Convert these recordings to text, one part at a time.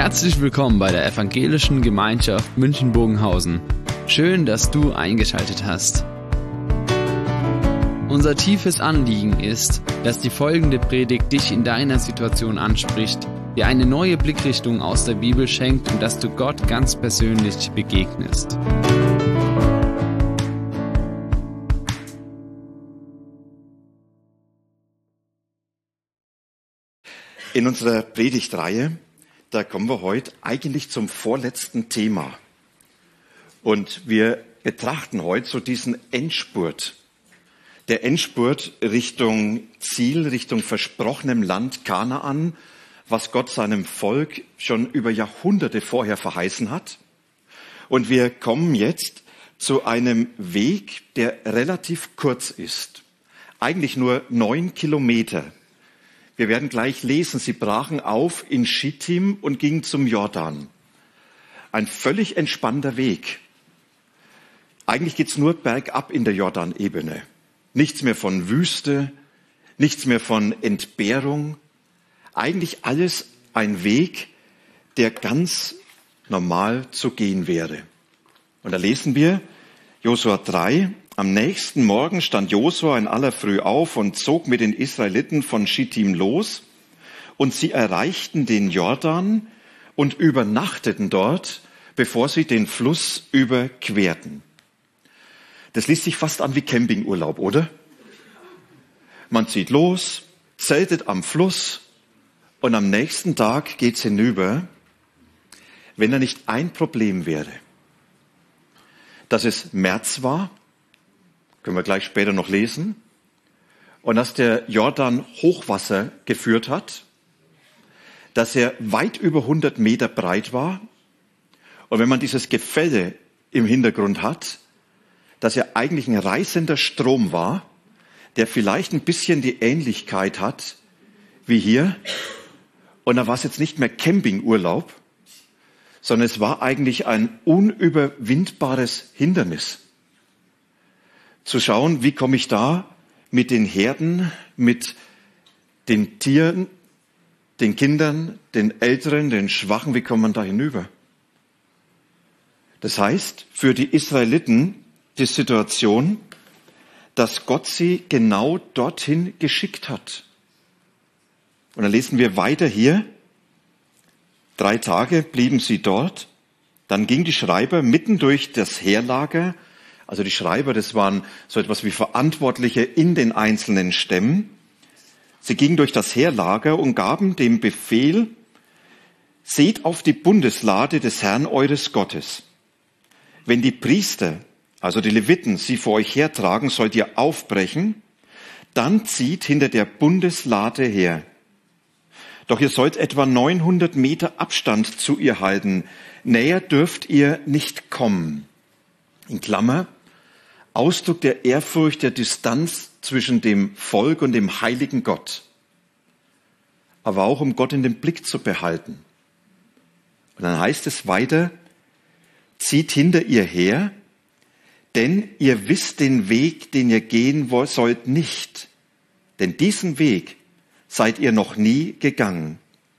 Herzlich willkommen bei der Evangelischen Gemeinschaft München-Bogenhausen. Schön, dass du eingeschaltet hast. Unser tiefes Anliegen ist, dass die folgende Predigt dich in deiner Situation anspricht, dir eine neue Blickrichtung aus der Bibel schenkt und dass du Gott ganz persönlich begegnest. In unserer Predigtreihe, da kommen wir heute eigentlich zum vorletzten Thema. Und wir betrachten heute so diesen Endspurt. Der Endspurt Richtung Ziel, Richtung versprochenem Land Kanaan, was Gott seinem Volk schon über Jahrhunderte vorher verheißen hat. Und wir kommen jetzt zu einem Weg, der relativ kurz ist. Eigentlich nur 9 Kilometer. Wir werden gleich lesen, sie brachen auf in Schittim und gingen zum Jordan. Ein völlig entspannter Weg. Eigentlich geht's nur bergab in der Jordanebene. Nichts mehr von Wüste, nichts mehr von Entbehrung. Eigentlich alles ein Weg, der ganz normal zu gehen wäre. Und da lesen wir Josua 3. Am nächsten Morgen stand Josua in aller Früh auf und zog mit den Israeliten von Schittim los. Und sie erreichten den Jordan und übernachteten dort, bevor sie den Fluss überquerten. Das liest sich fast an wie Campingurlaub, oder? Man zieht los, zeltet am Fluss und am nächsten Tag geht's hinüber, wenn da nicht ein Problem wäre. Dass es März war, können wir gleich später noch lesen, und dass der Jordan Hochwasser geführt hat, dass er weit über 100 Meter breit war und wenn man dieses Gefälle im Hintergrund hat, dass er eigentlich ein reißender Strom war, der vielleicht ein bisschen die Ähnlichkeit hat wie hier. Und da war es jetzt nicht mehr Campingurlaub, sondern es war eigentlich ein unüberwindbares Hindernis. Zu schauen, wie komme ich da mit den Herden, mit den Tieren, den Kindern, den Älteren, den Schwachen, wie kommt man da hinüber? Das heißt, für die Israeliten die Situation, dass Gott sie genau dorthin geschickt hat. Und dann lesen wir weiter hier. 3 Tage blieben sie dort. Dann gingen die Schreiber mitten durch das Heerlager. Also die Schreiber, das waren so etwas wie Verantwortliche in den einzelnen Stämmen. Sie gingen durch das Heerlager und gaben dem Befehl, seht auf die Bundeslade des Herrn eures Gottes. Wenn die Priester, also die Leviten, sie vor euch hertragen, sollt ihr aufbrechen, dann zieht hinter der Bundeslade her. Doch ihr sollt etwa 900 Meter Abstand zu ihr halten. Näher dürft ihr nicht kommen. In Klammer, Ausdruck der Ehrfurcht, der Distanz zwischen dem Volk und dem heiligen Gott. Aber auch, um Gott in den Blick zu behalten. Und dann heißt es weiter, zieht hinter ihr her, denn ihr wisst den Weg, den ihr gehen sollt, nicht. Denn diesen Weg seid ihr noch nie gegangen.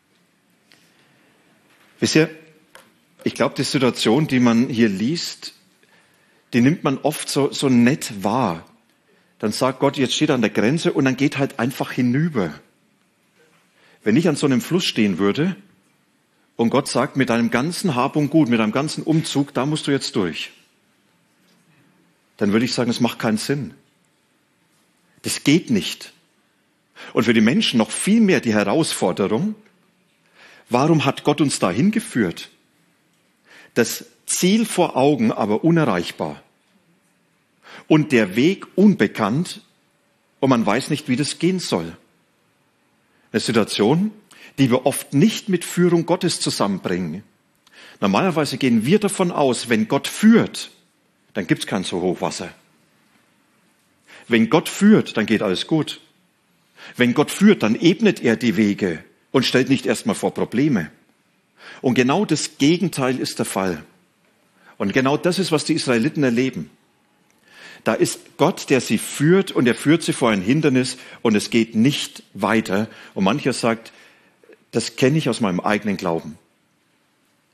Wisst ihr, ich glaube, die Situation, die man hier liest, die nimmt man oft so nett wahr. Dann sagt Gott, jetzt steht er an der Grenze und dann geht halt einfach hinüber. Wenn ich an so einem Fluss stehen würde und Gott sagt, mit deinem ganzen Hab und Gut, mit deinem ganzen Umzug, da musst du jetzt durch. Dann würde ich sagen, es macht keinen Sinn. Das geht nicht. Und für die Menschen noch viel mehr die Herausforderung, warum hat Gott uns dahin geführt? Das Ziel vor Augen, aber unerreichbar. Und der Weg unbekannt und man weiß nicht, wie das gehen soll. Eine Situation, die wir oft nicht mit Führung Gottes zusammenbringen. Normalerweise gehen wir davon aus, wenn Gott führt, dann gibt es kein so Hochwasser. Wenn Gott führt, dann geht alles gut. Wenn Gott führt, dann ebnet er die Wege und stellt nicht erstmal vor Probleme. Und genau das Gegenteil ist der Fall. Und genau das ist, was die Israeliten erleben. Da ist Gott, der sie führt und er führt sie vor ein Hindernis und es geht nicht weiter. Und mancher sagt, das kenne ich aus meinem eigenen Glauben.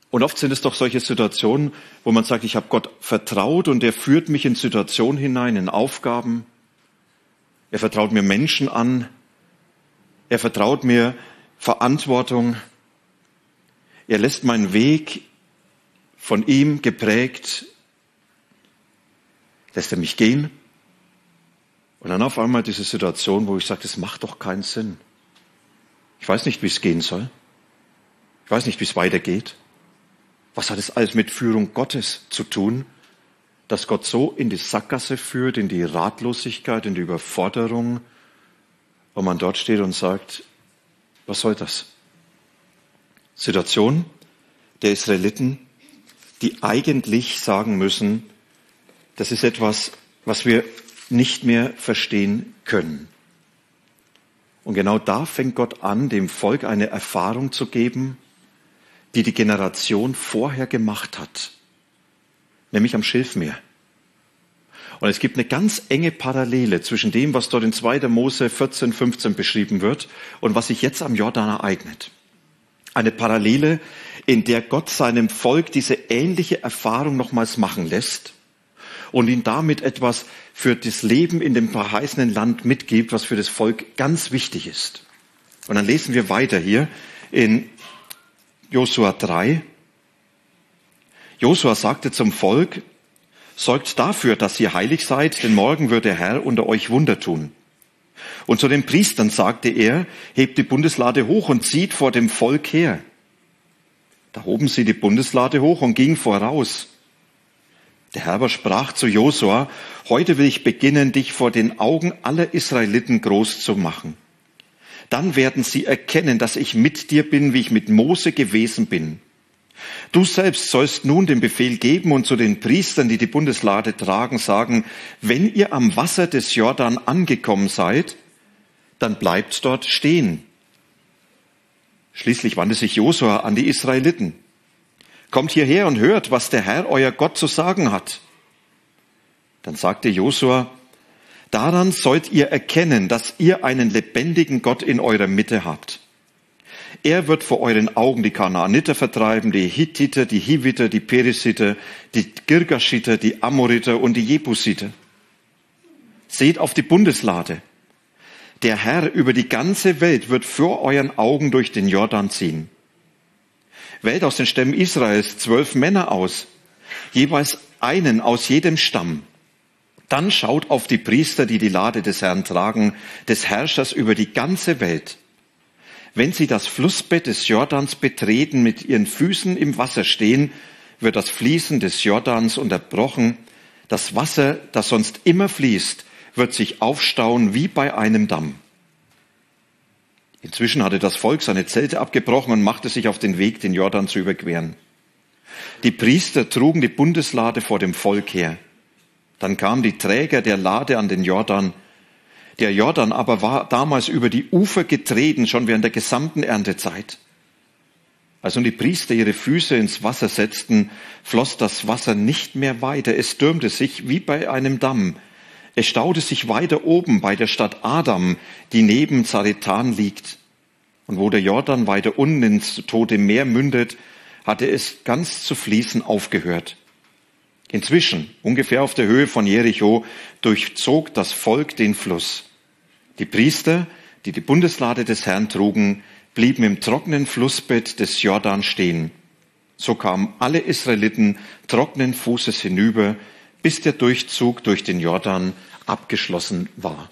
Und oft sind es doch solche Situationen, wo man sagt, ich habe Gott vertraut und er führt mich in Situationen hinein, in Aufgaben. Er vertraut mir Menschen an. Er vertraut mir Verantwortung. Er lässt meinen Weg von ihm geprägt. Lässt er mich gehen. Und dann auf einmal diese Situation, wo ich sage, das macht doch keinen Sinn. Ich weiß nicht, wie es gehen soll. Ich weiß nicht, wie es weitergeht. Was hat es alles mit Führung Gottes zu tun, dass Gott so in die Sackgasse führt, in die Ratlosigkeit, in die Überforderung, wo man dort steht und sagt, was soll das? Situation der Israeliten, die eigentlich sagen müssen, das ist etwas, was wir nicht mehr verstehen können. Und genau da fängt Gott an, dem Volk eine Erfahrung zu geben, die die Generation vorher gemacht hat, nämlich am Schilfmeer. Und es gibt eine ganz enge Parallele zwischen dem, was dort in 2. Mose 14, 15 beschrieben wird und was sich jetzt am Jordan ereignet. Eine Parallele, in der Gott seinem Volk diese ähnliche Erfahrung nochmals machen lässt und ihnen damit etwas für das Leben in dem verheißenen Land mitgibt, was für das Volk ganz wichtig ist. Und dann lesen wir weiter hier in Josua 3. Josua sagte zum Volk, sorgt dafür, dass ihr heilig seid, denn morgen wird der Herr unter euch Wunder tun. Und zu den Priestern sagte er, hebt die Bundeslade hoch und zieht vor dem Volk her. Da hoben sie die Bundeslade hoch und gingen voraus. Der Herr aber sprach zu Josua, heute will ich beginnen, dich vor den Augen aller Israeliten groß zu machen. Dann werden sie erkennen, dass ich mit dir bin, wie ich mit Mose gewesen bin. Du selbst sollst nun den Befehl geben und zu den Priestern, die die Bundeslade tragen, sagen, wenn ihr am Wasser des Jordan angekommen seid, dann bleibt dort stehen. Schließlich wandte sich Josua an die Israeliten. Kommt hierher und hört, was der Herr, euer Gott, zu sagen hat. Dann sagte Josua, daran sollt ihr erkennen, dass ihr einen lebendigen Gott in eurer Mitte habt. Er wird vor euren Augen die Kanaaniter vertreiben, die Hittiter, die Hiviter, die Perisiter, die Girgashiter, die Amoriter und die Jebusiter. Seht auf die Bundeslade. Der Herr über die ganze Welt wird vor euren Augen durch den Jordan ziehen. Wählt aus den Stämmen Israels 12 Männer aus, jeweils einen aus jedem Stamm. Dann schaut auf die Priester, die die Lade des Herrn tragen, des Herrschers über die ganze Welt. Wenn sie das Flussbett des Jordans betreten, mit ihren Füßen im Wasser stehen, wird das Fließen des Jordans unterbrochen. Das Wasser, das sonst immer fließt, wird sich aufstauen wie bei einem Damm. Inzwischen hatte das Volk seine Zelte abgebrochen und machte sich auf den Weg, den Jordan zu überqueren. Die Priester trugen die Bundeslade vor dem Volk her. Dann kamen die Träger der Lade an den Jordan. Der Jordan aber war damals über die Ufer getreten, schon während der gesamten Erntezeit. Als nun die Priester ihre Füße ins Wasser setzten, floss das Wasser nicht mehr weiter. Es stürmte sich wie bei einem Damm. Es staute sich weiter oben bei der Stadt Adam, die neben Zaretan liegt. Und wo der Jordan weiter unten ins Tote Meer mündet, hatte es ganz zu fließen aufgehört. Inzwischen, ungefähr auf der Höhe von Jericho, durchzog das Volk den Fluss. Die Priester, die die Bundeslade des Herrn trugen, blieben im trockenen Flussbett des Jordan stehen. So kamen alle Israeliten trockenen Fußes hinüber, bis der Durchzug durch den Jordan abgeschlossen war.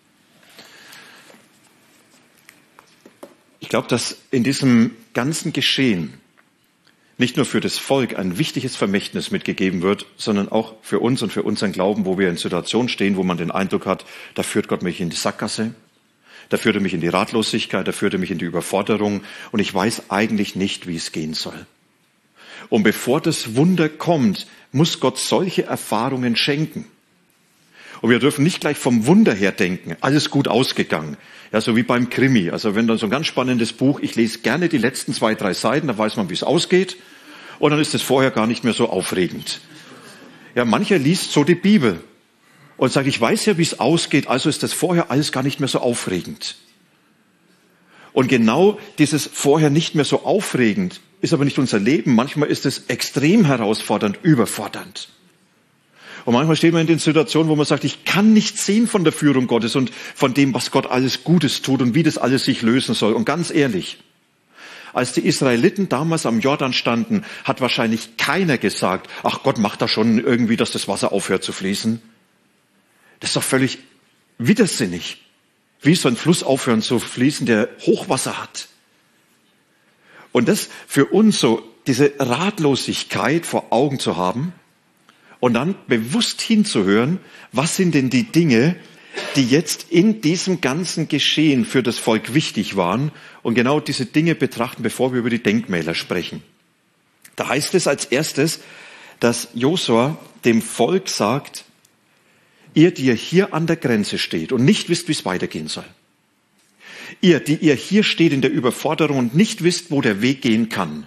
Ich glaube, dass in diesem ganzen Geschehen nicht nur für das Volk ein wichtiges Vermächtnis mitgegeben wird, sondern auch für uns und für unseren Glauben, wo wir in Situationen stehen, wo man den Eindruck hat, da führt Gott mich in die Sackgasse, da führt er mich in die Ratlosigkeit, da führt er mich in die Überforderung und ich weiß eigentlich nicht, wie es gehen soll. Und bevor das Wunder kommt, muss Gott solche Erfahrungen schenken. Und wir dürfen nicht gleich vom Wunder her denken, alles gut ausgegangen. Ja, so wie beim Krimi. Also wenn dann so ein ganz spannendes Buch, ich lese gerne die letzten 2, 3 Seiten, da weiß man, wie es ausgeht. Und dann ist es vorher gar nicht mehr so aufregend. Ja, mancher liest so die Bibel und sagt, ich weiß ja, wie es ausgeht, also ist das vorher alles gar nicht mehr so aufregend. Und genau dieses vorher nicht mehr so aufregend ist aber nicht unser Leben. Manchmal ist es extrem herausfordernd, überfordernd. Und manchmal steht man in den Situationen, wo man sagt, ich kann nicht sehen von der Führung Gottes und von dem, was Gott alles Gutes tut und wie das alles sich lösen soll. Und ganz ehrlich, als die Israeliten damals am Jordan standen, hat wahrscheinlich keiner gesagt, ach Gott macht da schon irgendwie, dass das Wasser aufhört zu fließen. Das ist doch völlig widersinnig. Wie soll ein Fluss aufhören zu fließen, der Hochwasser hat? Und das für uns so, diese Ratlosigkeit vor Augen zu haben und dann bewusst hinzuhören, was sind denn die Dinge, die jetzt in diesem ganzen Geschehen für das Volk wichtig waren und genau diese Dinge betrachten, bevor wir über die Denkmäler sprechen. Da heißt es als erstes, dass Josua dem Volk sagt, ihr, die ihr hier an der Grenze steht und nicht wisst, wie es weitergehen soll. Ihr, die ihr hier steht in der Überforderung und nicht wisst, wo der Weg gehen kann.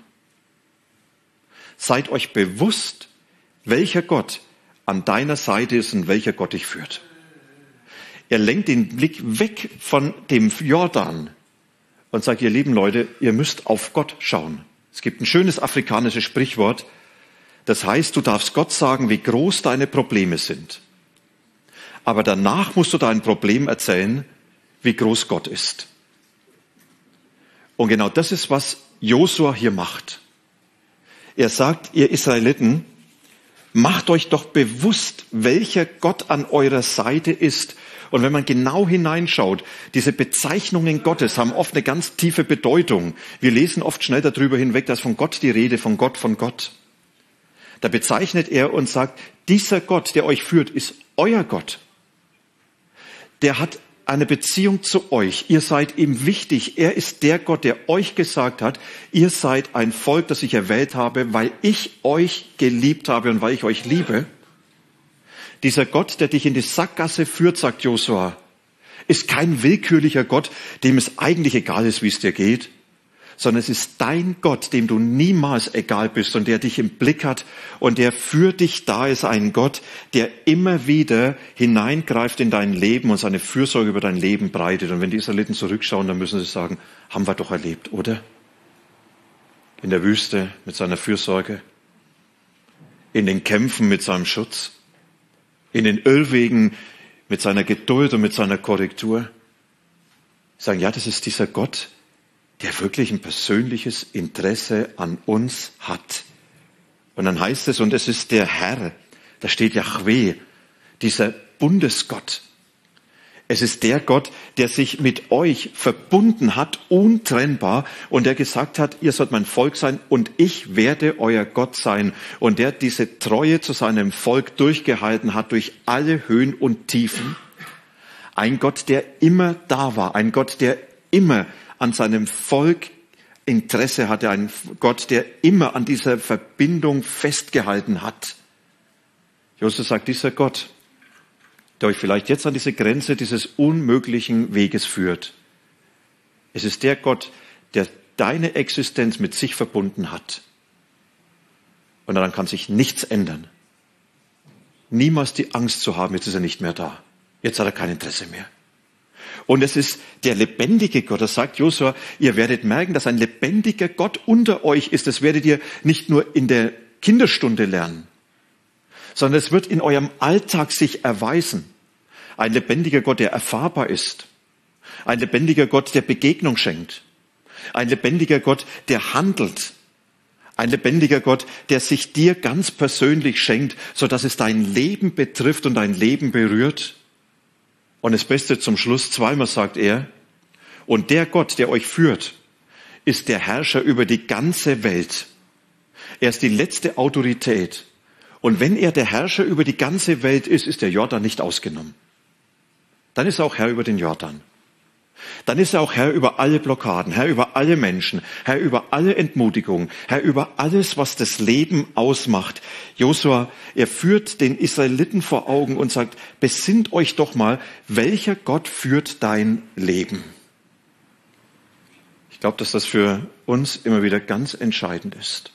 Seid euch bewusst, welcher Gott an deiner Seite ist und welcher Gott dich führt. Er lenkt den Blick weg von dem Jordan und sagt, ihr lieben Leute, ihr müsst auf Gott schauen. Es gibt ein schönes afrikanisches Sprichwort, das heißt, du darfst Gott sagen, wie groß deine Probleme sind. Aber danach musst du dein Problem erzählen, wie groß Gott ist. Und genau das ist, was Josua hier macht. Er sagt, ihr Israeliten, macht euch doch bewusst, welcher Gott an eurer Seite ist. Und wenn man genau hineinschaut, diese Bezeichnungen Gottes haben oft eine ganz tiefe Bedeutung. Wir lesen oft schnell darüber hinweg, dass von Gott die Rede, von Gott, von Gott. Da bezeichnet er und sagt, dieser Gott, der euch führt, ist euer Gott. Der hat eine Beziehung zu euch. Ihr seid ihm wichtig. Er ist der Gott, der euch gesagt hat, ihr seid ein Volk, das ich erwählt habe, weil ich euch geliebt habe und weil ich euch liebe. Dieser Gott, der dich in die Sackgasse führt, sagt Josua, ist kein willkürlicher Gott, dem es eigentlich egal ist, wie es dir geht, sondern es ist dein Gott, dem du niemals egal bist und der dich im Blick hat und der für dich da ist, ein Gott, der immer wieder hineingreift in dein Leben und seine Fürsorge über dein Leben breitet. Und wenn die Israeliten zurückschauen, dann müssen sie sagen, haben wir doch erlebt, oder? In der Wüste mit seiner Fürsorge, in den Kämpfen mit seinem Schutz, in den Irrwegen mit seiner Geduld und mit seiner Korrektur. Sagen, ja, das ist dieser Gott, der wirklich ein persönliches Interesse an uns hat. Und dann heißt es, und es ist der Herr, da steht Jahwe, dieser Bundesgott. Es ist der Gott, der sich mit euch verbunden hat, untrennbar, und der gesagt hat, ihr sollt mein Volk sein und ich werde euer Gott sein. Und der diese Treue zu seinem Volk durchgehalten hat durch alle Höhen und Tiefen. Ein Gott, der immer da war, ein Gott, der immer an seinem Volk Interesse hatte, ein Gott, der immer an dieser Verbindung festgehalten hat. Josua sagt, dieser Gott, der euch vielleicht jetzt an diese Grenze dieses unmöglichen Weges führt. Es ist der Gott, der deine Existenz mit sich verbunden hat. Und daran kann sich nichts ändern. Niemals die Angst zu haben, jetzt ist er nicht mehr da. Jetzt hat er kein Interesse mehr. Und es ist der lebendige Gott, das sagt Josua, ihr werdet merken, dass ein lebendiger Gott unter euch ist. Das werdet ihr nicht nur in der Kinderstunde lernen, sondern es wird in eurem Alltag sich erweisen. Ein lebendiger Gott, der erfahrbar ist. Ein lebendiger Gott, der Begegnung schenkt. Ein lebendiger Gott, der handelt. Ein lebendiger Gott, der sich dir ganz persönlich schenkt, sodass es dein Leben betrifft und dein Leben berührt. Und das Beste zum Schluss, zweimal sagt er, und der Gott, der euch führt, ist der Herrscher über die ganze Welt. Er ist die letzte Autorität. Und wenn er der Herrscher über die ganze Welt ist, ist der Jordan nicht ausgenommen. Dann ist er auch Herr über den Jordan. Dann ist er auch Herr über alle Blockaden, Herr über alle Menschen, Herr über alle Entmutigungen, Herr über alles, was das Leben ausmacht. Josua, er führt den Israeliten vor Augen und sagt, besinnt euch doch mal, welcher Gott führt dein Leben? Ich glaube, dass das für uns immer wieder ganz entscheidend ist.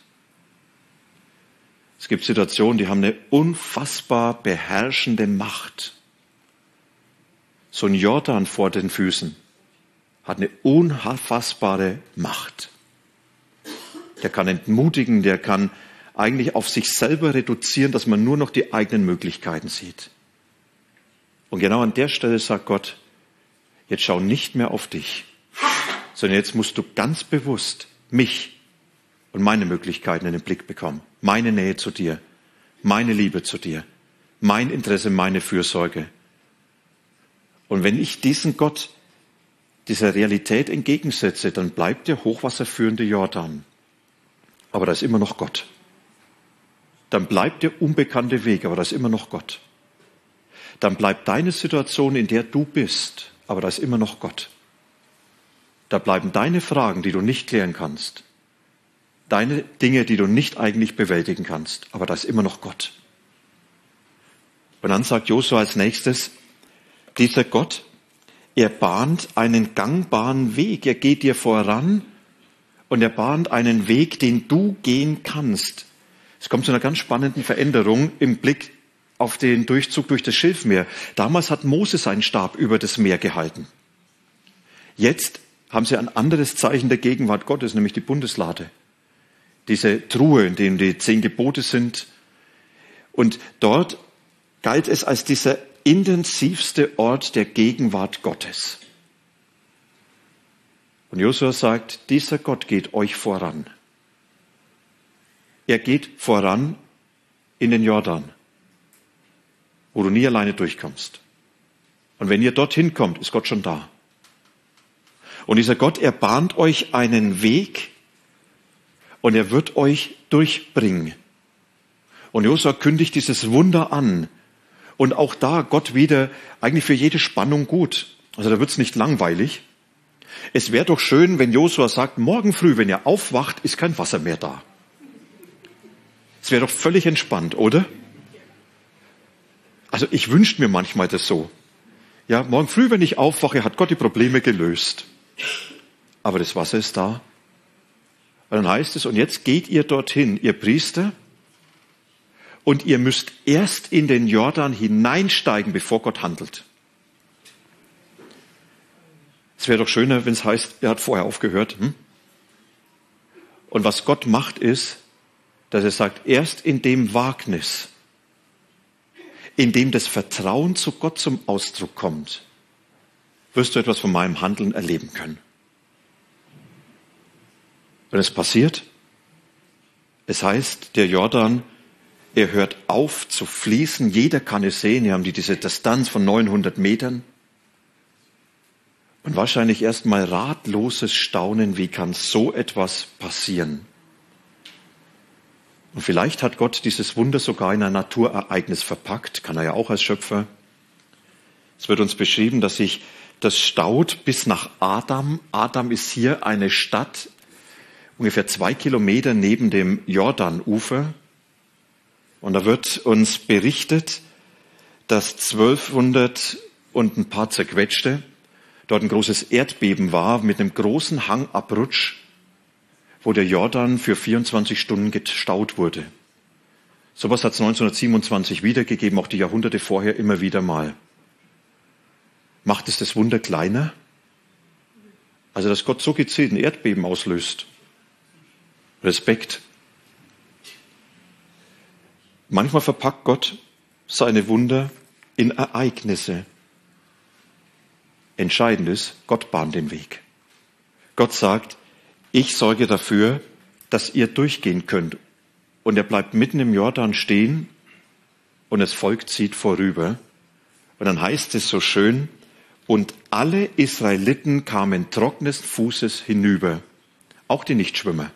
Es gibt Situationen, die haben eine unfassbar beherrschende Macht. So ein Jordan vor den Füßen hat eine unfassbare Macht. der kann entmutigen, der kann eigentlich auf sich selber reduzieren, dass man nur noch die eigenen Möglichkeiten sieht. Und genau an der Stelle sagt Gott, jetzt schau nicht mehr auf dich, sondern jetzt musst du ganz bewusst mich und meine Möglichkeiten in den Blick bekommen. Meine Nähe zu dir, meine Liebe zu dir, mein Interesse, meine Fürsorge. Und wenn ich diesen Gott, dieser Realität entgegensetze, dann bleibt der hochwasserführende Jordan. Aber da ist immer noch Gott. Dann bleibt der unbekannte Weg, aber da ist immer noch Gott. Dann bleibt deine Situation, in der du bist, aber da ist immer noch Gott. Da bleiben deine Fragen, die du nicht klären kannst. Deine Dinge, die du nicht eigentlich bewältigen kannst, aber da ist immer noch Gott. Und dann sagt Josua als nächstes, dieser Gott, er bahnt einen gangbaren Weg, er geht dir voran und er bahnt einen Weg, den du gehen kannst. Es kommt zu einer ganz spannenden Veränderung im Blick auf den Durchzug durch das Schilfmeer. Damals hat Mose seinen Stab über das Meer gehalten. Jetzt haben sie ein anderes Zeichen der Gegenwart Gottes, nämlich die Bundeslade. Diese Truhe, in dem die 10 Gebote sind. Und dort galt es als dieser intensivste Ort der Gegenwart Gottes. Und Josua sagt, dieser Gott geht euch voran. Er geht voran in den Jordan, wo du nie alleine durchkommst. Und wenn ihr dorthin kommt, ist Gott schon da. Und dieser Gott, er bahnt euch einen Weg und er wird euch durchbringen. Und Josua kündigt dieses Wunder an. Und auch da Gott wieder eigentlich für jede Spannung gut. Also da wird's nicht langweilig. Es wäre doch schön, wenn Josua sagt, morgen früh, wenn ihr aufwacht, ist kein Wasser mehr da. Es wäre doch völlig entspannt, oder? Also ich wünsche mir manchmal das so. Ja, morgen früh, wenn ich aufwache, hat Gott die Probleme gelöst. Aber das Wasser ist da. Und dann heißt es, und jetzt geht ihr dorthin, ihr Priester, und ihr müsst erst in den Jordan hineinsteigen, bevor Gott handelt. Es wäre doch schöner, wenn es heißt, er hat vorher aufgehört. Und was Gott macht ist, dass er sagt, erst in dem Wagnis, in dem das Vertrauen zu Gott zum Ausdruck kommt, wirst du etwas von meinem Handeln erleben können. Und es passiert, es heißt, der Jordan, er hört auf zu fließen, jeder kann es sehen, hier haben die diese Distanz von 900 Metern. Und wahrscheinlich erstmal ratloses Staunen, wie kann so etwas passieren? Und vielleicht hat Gott dieses Wunder sogar in ein Naturereignis verpackt, kann er ja auch als Schöpfer. Es wird uns beschrieben, dass sich das staut bis nach Adam. Adam ist hier eine Stadt, ungefähr 2 Kilometer neben dem Jordanufer. Und da wird uns berichtet, dass 1200 und ein paar zerquetschte dort ein großes Erdbeben war mit einem großen Hangabrutsch, wo der Jordan für 24 Stunden gestaut wurde. Sowas hat es 1927 wiedergegeben, auch die Jahrhunderte vorher immer wieder mal. Macht es das Wunder kleiner? Also, dass Gott so gezielt ein Erdbeben auslöst. Respekt. Manchmal verpackt Gott seine Wunder in Ereignisse. Entscheidend ist, Gott bahnt den Weg. Gott sagt, ich sorge dafür, dass ihr durchgehen könnt. Und er bleibt mitten im Jordan stehen und das Volk zieht vorüber. Und dann heißt es so schön, und alle Israeliten kamen trockenen Fußes hinüber. Auch die Nichtschwimmer.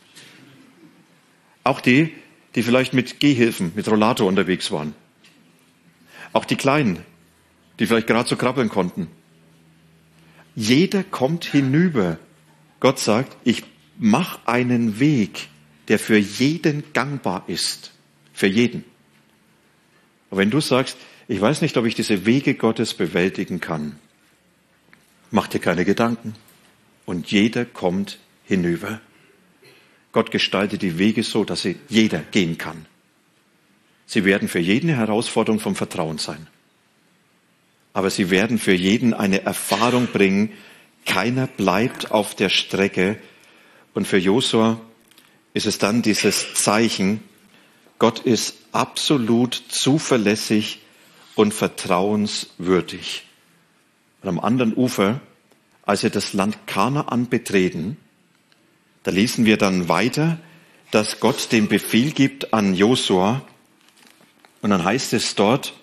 Auch die vielleicht mit Gehhilfen, mit Rollator unterwegs waren. Auch die Kleinen, die vielleicht gerade so krabbeln konnten. Jeder kommt hinüber. Gott sagt, ich mache einen Weg, der für jeden gangbar ist. Für jeden. Und wenn du sagst, ich weiß nicht, ob ich diese Wege Gottes bewältigen kann, mach dir keine Gedanken. Und jeder kommt hinüber. Gott gestaltet die Wege so, dass sie jeder gehen kann. Sie werden für jeden eine Herausforderung vom Vertrauen sein. Aber sie werden für jeden eine Erfahrung bringen, keiner bleibt auf der Strecke. Und für Josua ist es dann dieses Zeichen, Gott ist absolut zuverlässig und vertrauenswürdig. Und am anderen Ufer, als sie das Land Kanaan betreten, da lesen wir dann weiter, dass Gott den Befehl gibt an Josua. Und dann heißt es dort,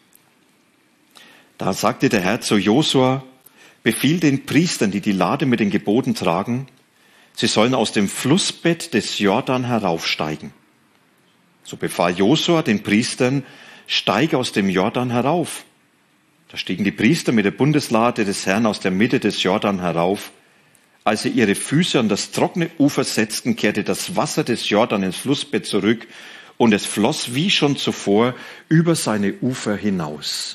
da sagte der Herr zu Josua, befiehl den Priestern, die die Lade mit den Geboten tragen, sie sollen aus dem Flussbett des Jordan heraufsteigen. So befahl Josua den Priestern, steige aus dem Jordan herauf. Da stiegen die Priester mit der Bundeslade des Herrn aus der Mitte des Jordan herauf. Als sie ihre Füße an das trockene Ufer setzten, kehrte das Wasser des Jordan ins Flussbett zurück und es floss wie schon zuvor über seine Ufer hinaus.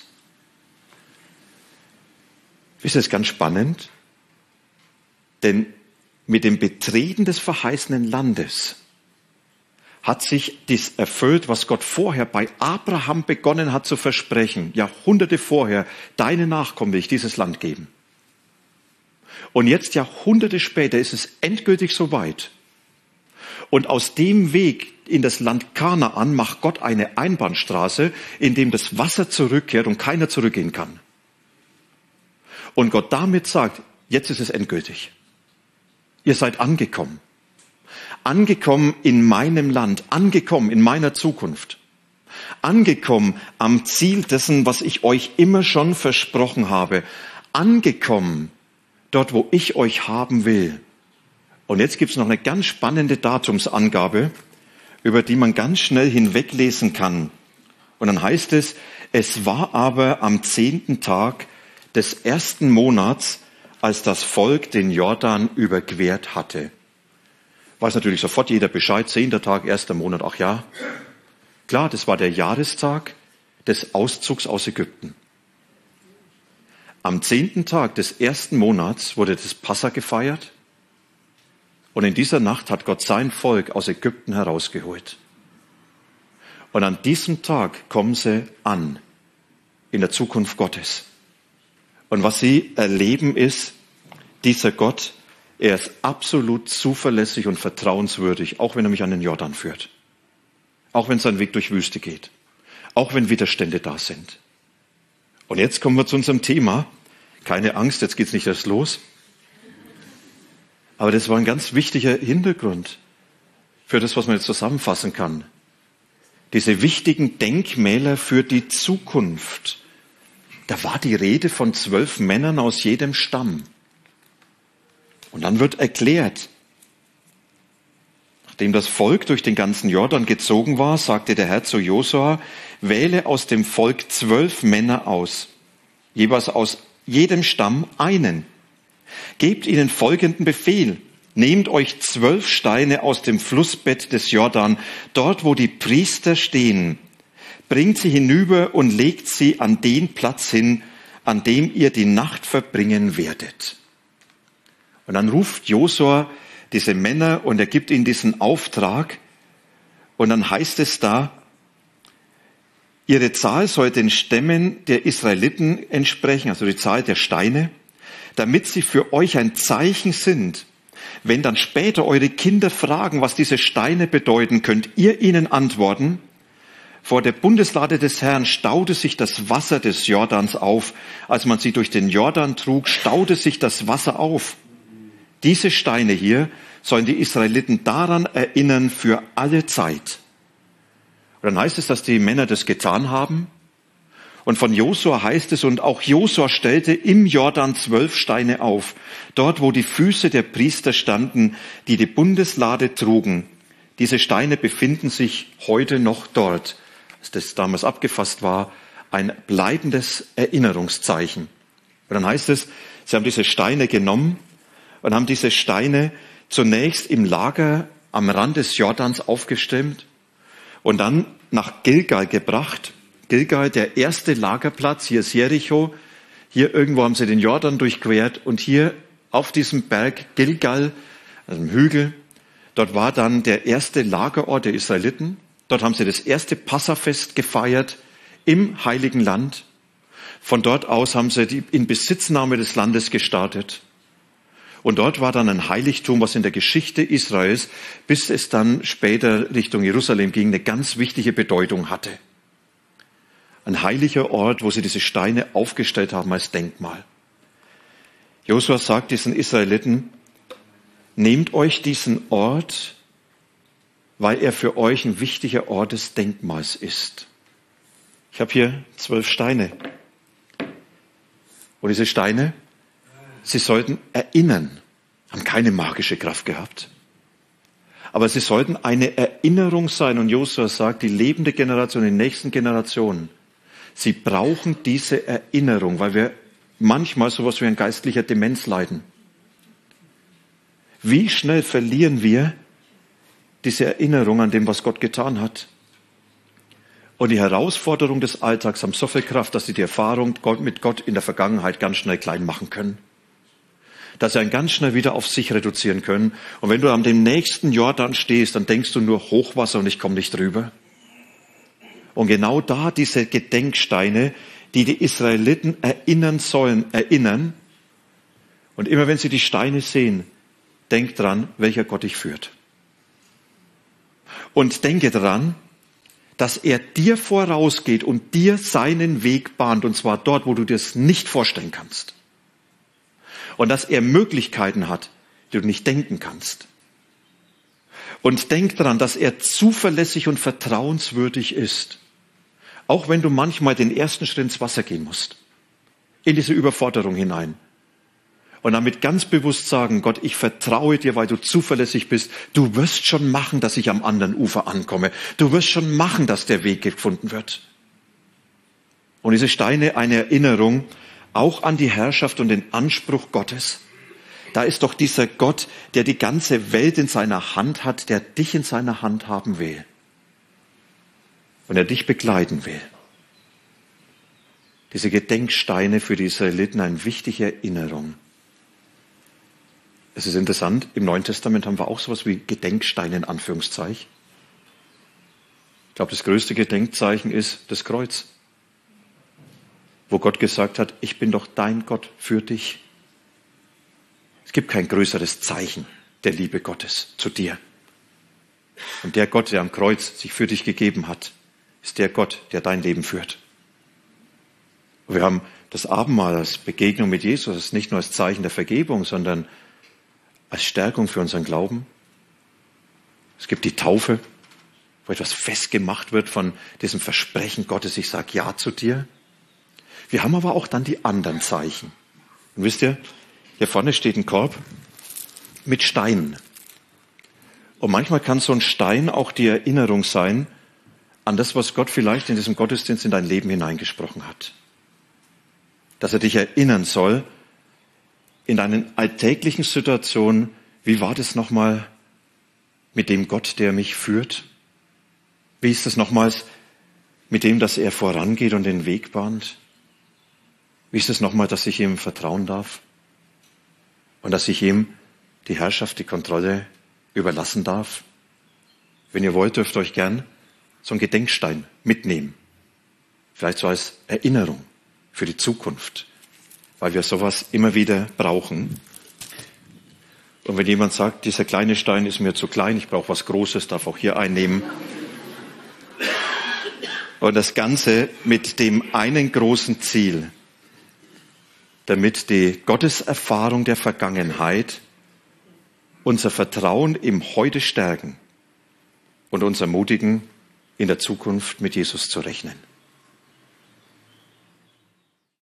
Ist das ganz spannend? Denn mit dem Betreten des verheißenen Landes hat sich das erfüllt, was Gott vorher bei Abraham begonnen hat zu versprechen. Jahrhunderte vorher, deine Nachkommen will ich dieses Land geben. Und jetzt, Jahrhunderte später, ist es endgültig soweit. Und aus dem Weg in das Land Kanaan macht Gott eine Einbahnstraße, in dem das Wasser zurückkehrt und keiner zurückgehen kann. Und Gott damit sagt, jetzt ist es endgültig. Ihr seid angekommen. Angekommen in meinem Land, angekommen in meiner Zukunft, angekommen am Ziel dessen, was ich euch immer schon versprochen habe, angekommen dort, wo ich euch haben will. Und jetzt gibt es noch eine ganz spannende Datumsangabe, über die man ganz schnell hinweglesen kann. Und dann heißt es, es war aber am 10. Tag des 1. Monats, als das Volk den Jordan überquert hatte. Weiß natürlich sofort jeder Bescheid, 10. Tag, 1. Monat, ach ja. Klar, das war der Jahrestag des Auszugs aus Ägypten. Am 10. Tag des 1. Monats wurde das Passa gefeiert und in dieser Nacht hat Gott sein Volk aus Ägypten herausgeholt. Und an diesem Tag kommen sie an in der Zukunft Gottes. Und was sie erleben ist, dieser Gott, er ist absolut zuverlässig und vertrauenswürdig, auch wenn er mich an den Jordan führt. Auch wenn sein Weg durch Wüste geht. Auch wenn Widerstände da sind. Und jetzt kommen wir zu unserem Thema. Keine Angst, jetzt geht's nicht erst los. Aber das war ein ganz wichtiger Hintergrund für das, was man jetzt zusammenfassen kann. Diese wichtigen Denkmäler für die Zukunft. Da war die Rede von 12 Männern aus jedem Stamm. Und dann wird erklärt, nachdem das Volk durch den ganzen Jordan gezogen war, sagte der Herr zu Josua, wähle aus dem Volk 12 Männer aus, jeweils aus jedem Stamm einen. Gebt ihnen folgenden Befehl. Nehmt euch 12 Steine aus dem Flussbett des Jordan, dort wo die Priester stehen. Bringt sie hinüber und legt sie an den Platz hin, an dem ihr die Nacht verbringen werdet. Und dann ruft Josua diese Männer und er gibt ihnen diesen Auftrag. Und dann heißt es da, ihre Zahl soll den Stämmen der Israeliten entsprechen, also die Zahl der Steine, damit sie für euch ein Zeichen sind. Wenn dann später eure Kinder fragen, was diese Steine bedeuten, könnt ihr ihnen antworten, vor der Bundeslade des Herrn staute sich das Wasser des Jordans auf. Als man sie durch den Jordan trug, staute sich das Wasser auf. Diese Steine hier sollen die Israeliten daran erinnern für alle Zeit. Und dann heißt es, dass die Männer das getan haben. Und von Josua heißt es, und auch Josua stellte im Jordan 12 Steine auf, dort wo die Füße der Priester standen, die die Bundeslade trugen. Diese Steine befinden sich heute noch dort. Als das damals abgefasst war, ein bleibendes Erinnerungszeichen. Und dann heißt es, sie haben diese Steine genommen und haben diese Steine zunächst im Lager am Rand des Jordans aufgestimmt und dann nach Gilgal gebracht. Gilgal, der erste Lagerplatz, hier ist Jericho. Hier irgendwo haben sie den Jordan durchquert und hier auf diesem Berg Gilgal, also dem Hügel, dort war dann der erste Lagerort der Israeliten. Dort haben sie das erste Passafest gefeiert im Heiligen Land. Von dort aus haben sie die Inbesitznahme des Landes gestartet. Und dort war dann ein Heiligtum, was in der Geschichte Israels, bis es dann später Richtung Jerusalem ging, eine ganz wichtige Bedeutung hatte. Ein heiliger Ort, wo sie diese Steine aufgestellt haben als Denkmal. Josua sagt diesen Israeliten, nehmt euch diesen Ort, weil er für euch ein wichtiger Ort des Denkmals ist. Ich habe hier 12 Steine. Und diese Steine, sie sollten erinnern, haben keine magische Kraft gehabt. Aber sie sollten eine Erinnerung sein. Und Josua sagt, die lebende Generation, die nächsten Generationen, sie brauchen diese Erinnerung, weil wir manchmal sowas wie ein geistlicher Demenz leiden. Wie schnell verlieren wir diese Erinnerung an dem, was Gott getan hat? Und die Herausforderungen des Alltags haben so viel Kraft, dass sie die Erfahrung mit Gott in der Vergangenheit ganz schnell klein machen können. Dass sie einen ganz schnell wieder auf sich reduzieren können. Und wenn du an dem nächsten Jordan stehst, dann denkst du nur Hochwasser und ich komme nicht drüber. Und genau da diese Gedenksteine, die die Israeliten erinnern sollen, erinnern. Und immer wenn sie die Steine sehen, denk dran, welcher Gott dich führt. Und denke dran, dass er dir vorausgeht und dir seinen Weg bahnt, und zwar dort, wo du dir es nicht vorstellen kannst. Und dass er Möglichkeiten hat, die du nicht denken kannst. Und denk dran, dass er zuverlässig und vertrauenswürdig ist. Auch wenn du manchmal den ersten Schritt ins Wasser gehen musst. In diese Überforderung hinein. Und damit ganz bewusst sagen, Gott, ich vertraue dir, weil du zuverlässig bist. Du wirst schon machen, dass ich am anderen Ufer ankomme. Du wirst schon machen, dass der Weg gefunden wird. Und diese Steine, eine Erinnerung auch an die Herrschaft und den Anspruch Gottes. Da ist doch dieser Gott, der die ganze Welt in seiner Hand hat, der dich in seiner Hand haben will. Und er dich begleiten will. Diese Gedenksteine für die Israeliten, eine wichtige Erinnerung. Es ist interessant, im Neuen Testament haben wir auch sowas wie Gedenksteine in Anführungszeichen. Ich glaube, das größte Gedenkzeichen ist das Kreuz. Wo Gott gesagt hat, ich bin doch dein Gott für dich. Es gibt kein größeres Zeichen der Liebe Gottes zu dir. Und der Gott, der am Kreuz sich für dich gegeben hat, ist der Gott, der dein Leben führt. Und wir haben das Abendmahl als Begegnung mit Jesus, nicht nur als Zeichen der Vergebung, sondern als Stärkung für unseren Glauben. Es gibt die Taufe, wo etwas festgemacht wird von diesem Versprechen Gottes, ich sage Ja zu dir. Wir haben aber auch dann die anderen Zeichen. Und wisst ihr, hier vorne steht ein Korb mit Steinen. Und manchmal kann so ein Stein auch die Erinnerung sein an das, was Gott vielleicht in diesem Gottesdienst in dein Leben hineingesprochen hat. Dass er dich erinnern soll, in deinen alltäglichen Situationen, wie war das nochmal mit dem Gott, der mich führt? Wie ist es nochmals mit dem, dass er vorangeht und den Weg bahnt? Wie ist es nochmal, dass ich ihm vertrauen darf? Und dass ich ihm die Herrschaft, die Kontrolle überlassen darf? Wenn ihr wollt, dürft ihr euch gern so einen Gedenkstein mitnehmen. Vielleicht so als Erinnerung für die Zukunft. Weil wir sowas immer wieder brauchen. Und wenn jemand sagt, dieser kleine Stein ist mir zu klein, ich brauche was Großes, darf auch hier einnehmen. Und das Ganze mit dem einen großen Ziel, damit die Gotteserfahrung der Vergangenheit unser Vertrauen im Heute stärken und uns ermutigen, in der Zukunft mit Jesus zu rechnen.